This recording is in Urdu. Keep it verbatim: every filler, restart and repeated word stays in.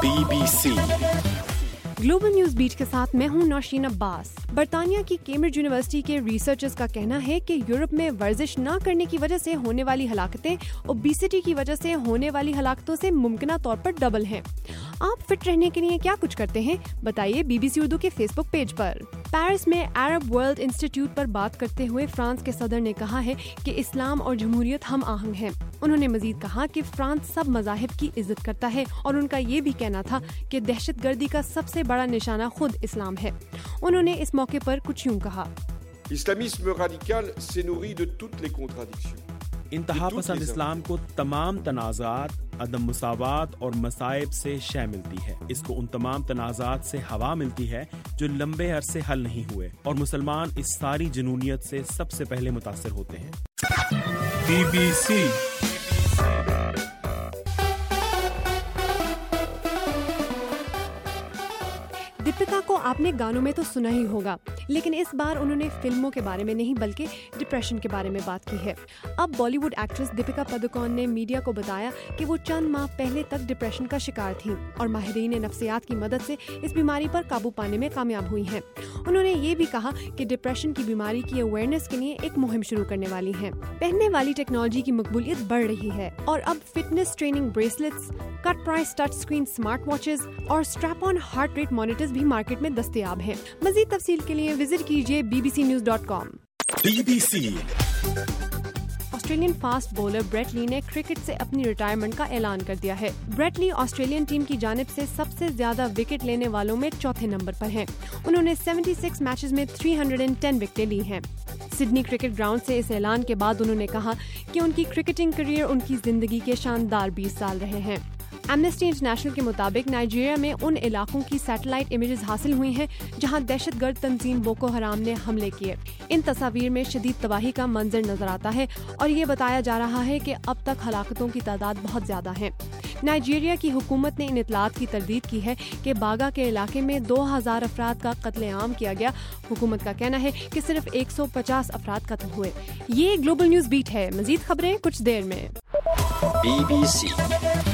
Be B C global news beat کے ساتھ میں ہوں نوشین عباس۔ برطانیہ کی کیمبرج یونیورسٹی کے ریسرچرز کا کہنا ہے کہ یورپ میں ورزش نہ کرنے کی وجہ سے ہونے والی ہلاکتیں اوبیسٹی کی وجہ سے ہونے والی ہلاکتوں سے ممکنہ طور پر ڈبل ہیں۔ آپ فٹ رہنے کے لیے کیا کچھ کرتے ہیں؟ بتائیے بی بی سی اردو کے فیس بک پیج پر۔ پیرس میں عرب ورلڈ انسٹیٹیوٹ پر بات کرتے ہوئے فرانس کے صدر نے کہا ہے کہ اسلام اور جمہوریت ہم آہنگ ہیں۔ انہوں نے مزید کہا کہ فرانس سب مذاہب کی عزت کرتا ہے اور ان کا یہ بھی کہنا تھا کہ دہشت گردی کا سب سے بڑا نشانہ خود اسلام ہے۔ انہوں نے اس موقع پر کچھ یوں کہا: L'islamisme radical s'est nourri de toutes les contradictions. انتہا پسند اسلام کو تمام تنازعات، عدم مساوات اور مصائب سے شے ملتی ہے۔ اس کو ان تمام تنازعات سے ہوا ملتی ہے جو لمبے عرصے حل نہیں ہوئے، اور مسلمان اس ساری جنونیت سے سب سے پہلے متاثر ہوتے ہیں۔ بی بی سی دیپیکا کو آپ نے گانوں میں تو سنا ہی ہوگا، لیکن اس بار انہوں نے فلموں کے بارے میں نہیں بلکہ ڈپریشن کے بارے میں بات کی ہے۔ اب Bollywood actress Deepika Padukone نے میڈیا کو بتایا کہ وہ چند ماہ پہلے تک ڈپریشن کا شکار تھیں اور ماہرین نفسیات کی مدد سے اس بیماری پر قابو پانے میں کامیاب ہوئی ہیں۔ انہوں نے یہ بھی کہا کہ ڈپریشن کی بیماری کی اویئرنیس کے لیے ایک مہم شروع کرنے والی ہیں۔ پہننے والی ٹیکنالوجی کی مقبولیت بڑھ رہی ہے اور اب fitness training bracelets, kit price touch screen smart watches اور strap on heart rate monitors بھی مارکیٹ میں دستیاب ہیں۔ مزید تفصیل کے لیے وزٹ کیجیے B B C news dot com. B B C Australian fast bowler Brett Lee نے کرکٹ سے اپنی ریٹائرمنٹ کا اعلان کر دیا ہے۔ بریٹ لی آسٹریلین ٹیم کی جانب سے سب سے زیادہ وکٹ لینے والوں میں چوتھے نمبر پر ہیں۔ انہوں نے چھہتر میچز میں تین سو دس وکٹیں لی ہیں۔ سڈنی کرکٹ گراؤنڈ سے اس اعلان کے بعد انہوں نے کہا کہ ان کی کرکٹنگ کیریئر ان کی زندگی کے شاندار بیس سال رہے ہیں۔ ایمنسٹی انٹرنیشنل کے مطابق نائجیریا میں ان علاقوں کی سیٹلائٹ امیجز حاصل ہوئی ہیں جہاں دہشت گرد تنظیم بوکو حرام نے حملے کیے۔ ان تصاویر میں شدید تباہی کا منظر نظر آتا ہے اور یہ بتایا جا رہا ہے کہ اب تک ہلاکتوں کی تعداد بہت زیادہ ہے۔ نائجیریا کی حکومت نے ان اطلاعات کی تردید کی ہے کہ باگا کے علاقے میں دو ہزار افراد کا قتل عام کیا گیا۔ حکومت کا کہنا ہے کہ صرف ایک سو پچاس افراد قتل ہوئے۔ یہ گلوبل نیوز بیٹ ہے۔ مزید خبریں کچھ دیر میں۔ Be B C